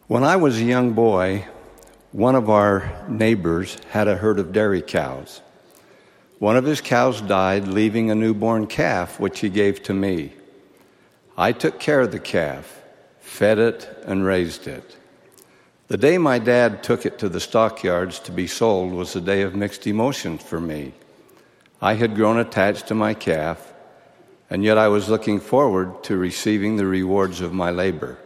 When I was a young boy, one of our neighbors had a herd of dairy cows. One of his cows died, leaving a newborn calf, which he gave to me. I took care of the calf, fed it, and raised it. The day my dad took it to the stockyards to be sold was a day of mixed emotions for me. I had grown attached to my calf, and yet I was looking forward to receiving the rewards of my labor.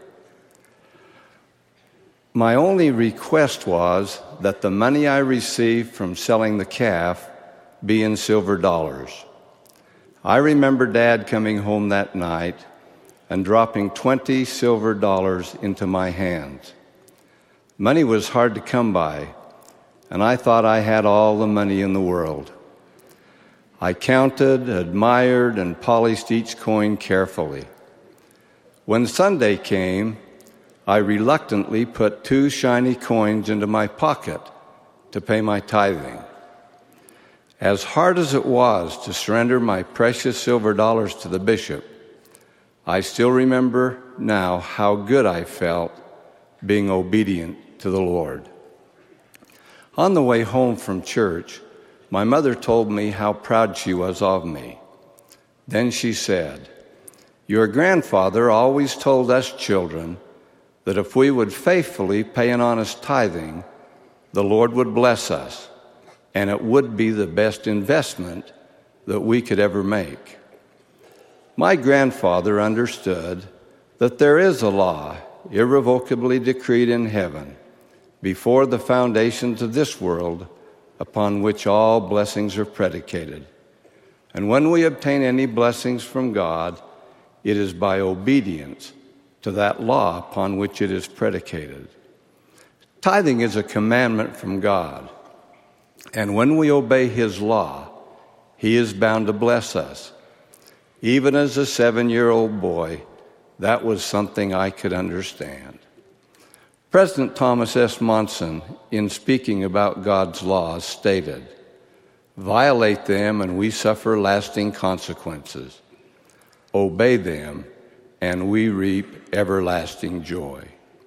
My only request was that the money I received from selling the calf be in silver dollars. I remember Dad coming home that night and dropping 20 silver dollars into my hands. Money was hard to come by, and I thought I had all the money in the world. I counted, admired, and polished each coin carefully. When Sunday came, I reluctantly put 2 shiny coins into my pocket to pay my tithing. As hard as it was to surrender my precious silver dollars to the bishop, I still remember now how good I felt being obedient to the Lord. On the way home from church, my mother told me how proud she was of me. Then she said, "Your grandfather always told us children that if we would faithfully pay an honest tithing, the Lord would bless us, and it would be the best investment that we could ever make." My grandfather understood that there is a law irrevocably decreed in heaven before the foundations of this world upon which all blessings are predicated. And when we obtain any blessings from God, it is by obedience to that law upon which it is predicated. Tithing is a commandment from God, and when we obey His law, He is bound to bless us. Even as a 7-year-old boy, that was something I could understand. President Thomas S. Monson, in speaking about God's laws, stated, "Violate them and we suffer lasting consequences. Obey them and we reap everlasting joy."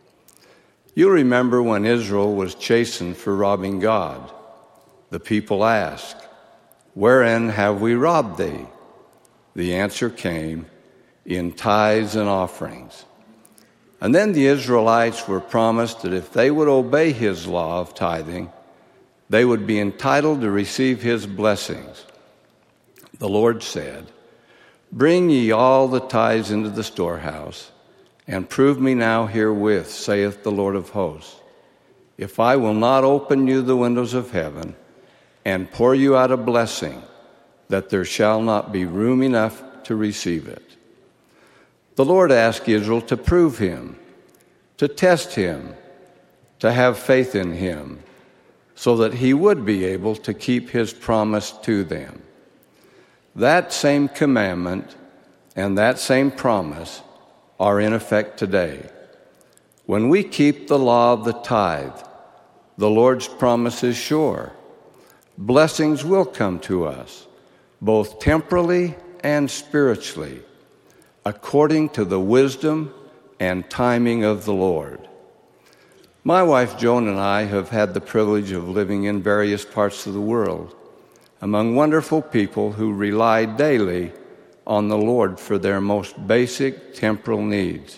You remember when Israel was chastened for robbing God. The people asked, "Wherein have we robbed thee?" The answer came, "In tithes and offerings." And then the Israelites were promised that if they would obey His law of tithing, they would be entitled to receive His blessings. The Lord said, "Bring ye all the tithes into the storehouse, and prove me now herewith, saith the Lord of hosts, if I will not open you the windows of heaven, and pour you out a blessing, that there shall not be room enough to receive it." The Lord asked Israel to prove Him, to test Him, to have faith in Him, so that He would be able to keep His promise to them. That same commandment and that same promise are in effect today. When we keep the law of the tithe, the Lord's promise is sure. Blessings will come to us, both temporally and spiritually, according to the wisdom and timing of the Lord. My wife Joan and I have had the privilege of living in various parts of the world, among wonderful people who rely daily on the Lord for their most basic temporal needs.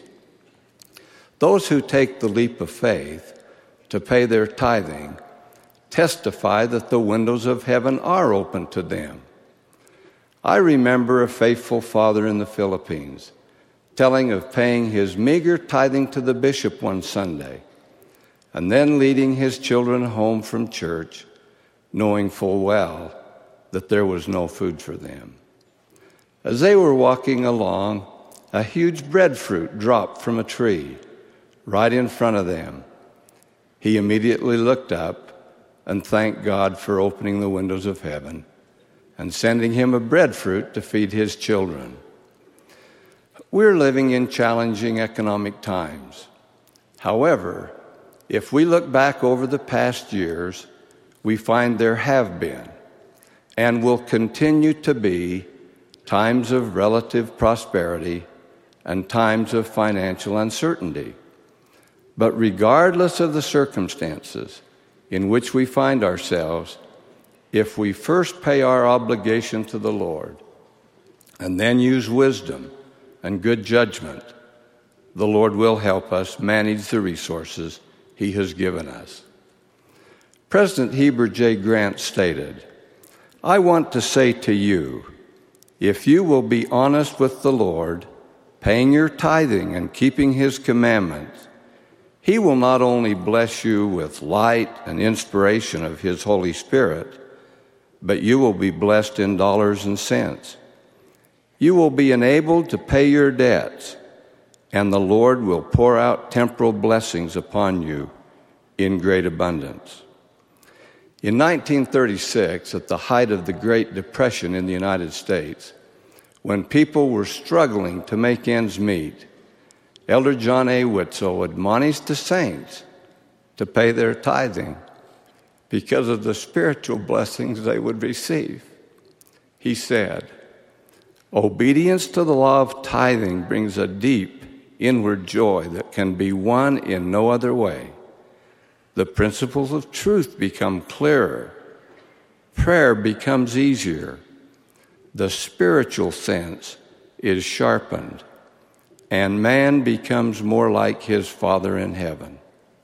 Those who take the leap of faith to pay their tithing testify that the windows of heaven are open to them. I remember a faithful father in the Philippines telling of paying his meager tithing to the bishop one Sunday, and then leading his children home from church, knowing full well that there was no food for them. As they were walking along, a huge breadfruit dropped from a tree right in front of them. He immediately looked up and thanked God for opening the windows of heaven and sending him a breadfruit to feed his children. We're living in challenging economic times. However, if we look back over the past years, we find there have been and will continue to be times of relative prosperity and times of financial uncertainty. But regardless of the circumstances in which we find ourselves, if we first pay our obligation to the Lord and then use wisdom and good judgment, the Lord will help us manage the resources He has given us. President Heber J. Grant stated, "I want to say to you, if you will be honest with the Lord, paying your tithing and keeping His commandments, He will not only bless you with light and inspiration of His Holy Spirit, but you will be blessed in dollars and cents. You will be enabled to pay your debts, and the Lord will pour out temporal blessings upon you in great abundance." In 1936, at the height of the Great Depression in the United States, when people were struggling to make ends meet, Elder John A. Whitsoe admonished the saints to pay their tithing because of the spiritual blessings they would receive. He said, "Obedience to the law of tithing brings a deep inward joy that can be won in no other way. The principles of truth become clearer. Prayer becomes easier. The spiritual sense is sharpened, and man becomes more like his Father in heaven."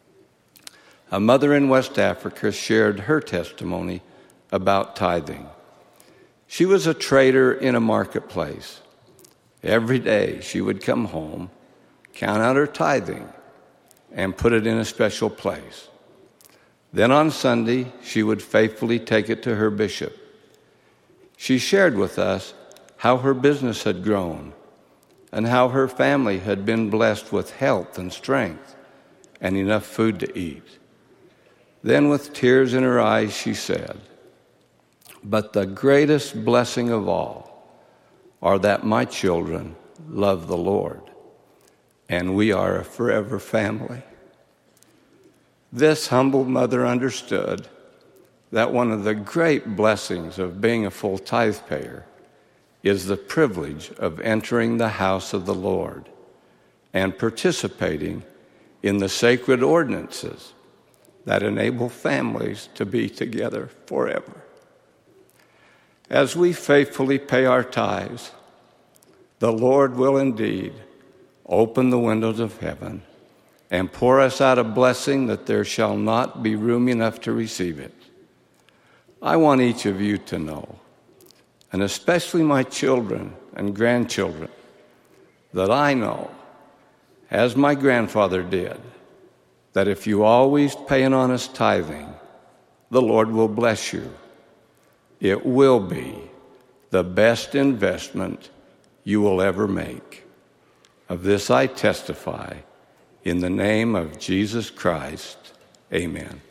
A mother in West Africa shared her testimony about tithing. She was a trader in a marketplace. Every day she would come home, count out her tithing, and put it in a special place. Then on Sunday, she would faithfully take it to her bishop. She shared with us how her business had grown and how her family had been blessed with health and strength and enough food to eat. Then with tears in her eyes, she said, "But the greatest blessing of all are that my children love the Lord, and we are a forever family." This humble mother understood that one of the great blessings of being a full tithe payer is the privilege of entering the house of the Lord and participating in the sacred ordinances that enable families to be together forever. As we faithfully pay our tithes, the Lord will indeed open the windows of heaven and pour us out a blessing that there shall not be room enough to receive it. I want each of you to know, and especially my children and grandchildren, that I know, as my grandfather did, that if you always pay an honest tithing, the Lord will bless you. It will be the best investment you will ever make. Of this I testify in the name of Jesus Christ. Amen.